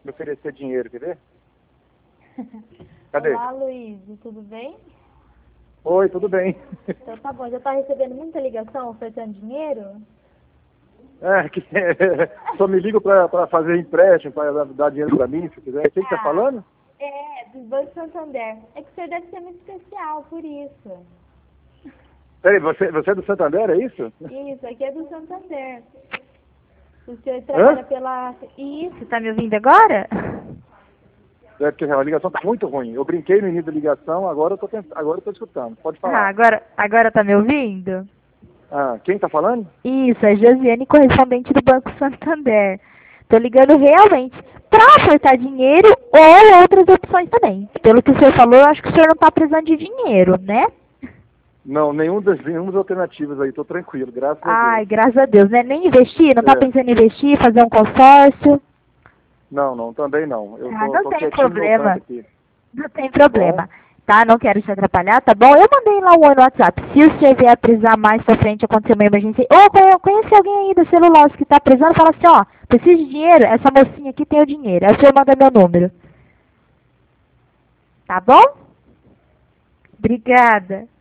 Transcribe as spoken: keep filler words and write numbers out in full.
me oferecer dinheiro, quer ver? Cadê? Olá, Luiz, tudo bem? Oi, tudo bem. Então tá bom, já tá recebendo muita ligação oferecendo dinheiro? É, que, só me ligo para fazer empréstimo, para dar dinheiro para mim, se quiser. Quem que tá falando? É, do Banco Santander. É que o senhor deve ser muito especial, por isso. Peraí, você, você é do Santander, é isso? Isso, aqui é do Santander. O senhor trabalha Hã? pela... Isso, tá me ouvindo agora? É porque a ligação tá muito ruim. Eu brinquei no início da ligação, agora eu tô, tent... agora eu tô escutando. Pode Ah, falar. agora, agora tá me ouvindo? Ah, quem tá falando? Isso, é Josiane, correspondente do Banco Santander. Tô ligando realmente para ofertar dinheiro ou outras opções também. Pelo que o senhor falou, eu acho que o senhor não está precisando de dinheiro, né? Não, nenhum das, nenhuma das alternativas aí, tô tranquilo, graças a Deus. Ai, graças a Deus, né? Nem investir, não está É. pensando em investir, fazer um consórcio? Não, não, também não. Eu Ah, tô, não tô tem quietinho no meu problema. canto aqui. Não tem Tá bom? problema. Tá? Não quero te atrapalhar, tá bom? Eu mandei lá um oi no WhatsApp. Se o senhor vier precisar mais pra frente, acontecer uma emergência, ou conhe- conhece alguém aí da celular que tá precisando, fala assim, ó, precisa de dinheiro? Essa mocinha aqui tem o dinheiro. Aí o senhor manda meu número. Tá bom? Obrigada.